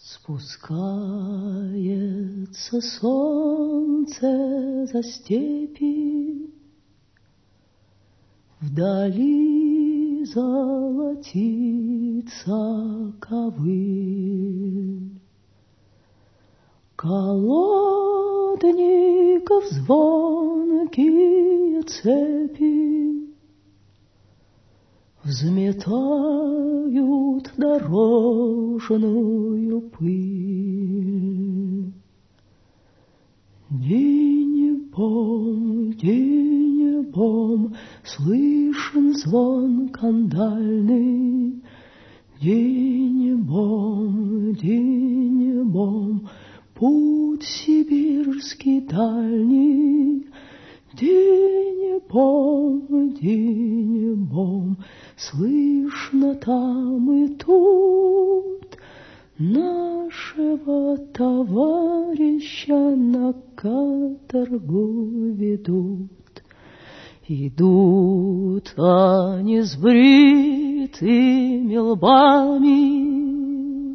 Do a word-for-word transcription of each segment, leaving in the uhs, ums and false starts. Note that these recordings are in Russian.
Спускается солнце за степи, вдали золотится ковыль. Колодников звонкие цепи взметают дорожную пыль. Динь-бом, динь-бом, слышен звон кандальный. Динь-бом, динь-бом, путь сибирский дальний. Динь-бом, динь-бом, слышно там и тут нашего товарища на каторгу ведут. Идут они с бритыми лбами,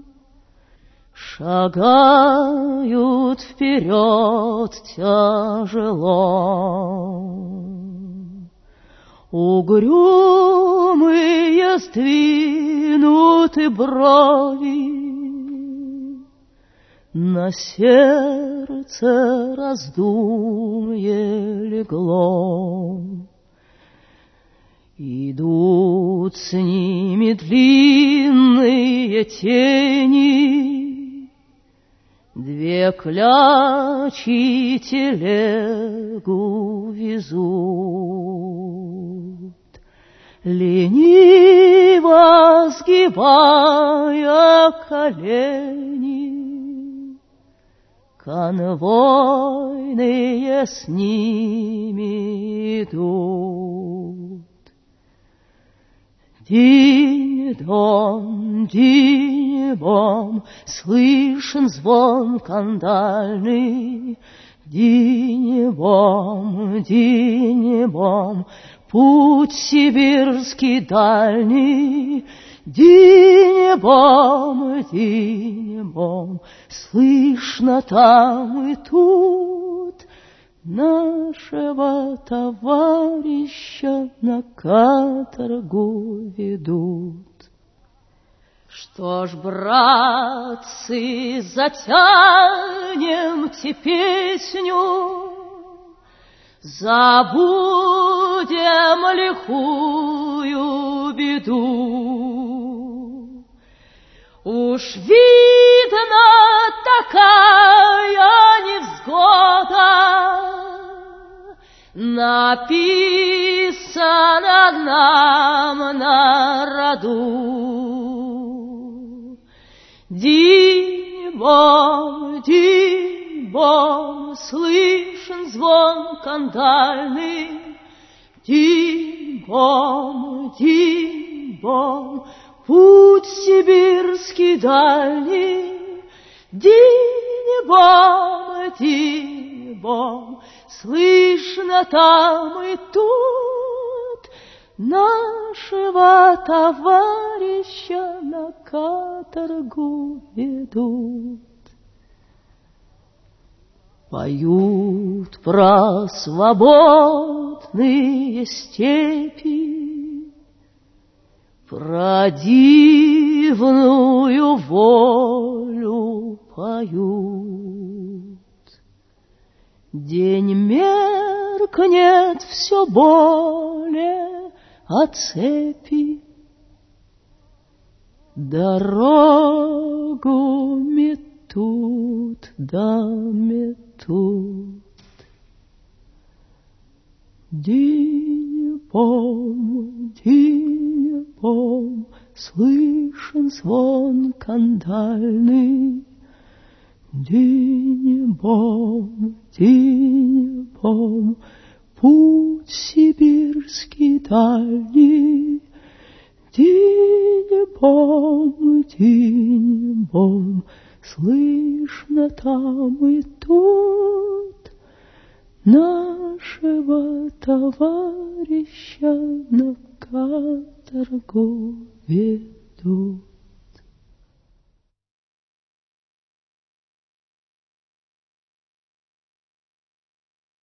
шагают вперед тяжело. Угрюмые сдвинуты брови, на сердце раздумье легло. Идут с ними длинные тени, две клячи телегу везут. Лениво сгибая колени, конвойные с ними идут. Динь-дон, динь-бом, слышен звон кандальный. Динь-бом, динь-бом, путь сибирский дальний. Динь-бом, динь-бом, слышно там и тут нашего товарища на каторгу ведут. Что ж, братцы, затянемте песню, забудем лихую беду. Уж видно такая невзгода, написана нам на роду. Динь-бом, динь-бом, слышен звон кандальный. Динь-бом, динь-бом, путь сибирский дальний. Динь-бом, динь-бом, слышно там и тут нашего товарища на каторгу ведут. Поют про свободные степи, про дивную волю поют. День меркнет все более, а цепи дорогу метут да метут. Динь-бом, динь-бом, слышен звон кандальный. Динь-бом, динь-бом, путь сибирский дальний. Динь-бом, динь-бом, слышно там и тут нашего товарища на каторгу ведут.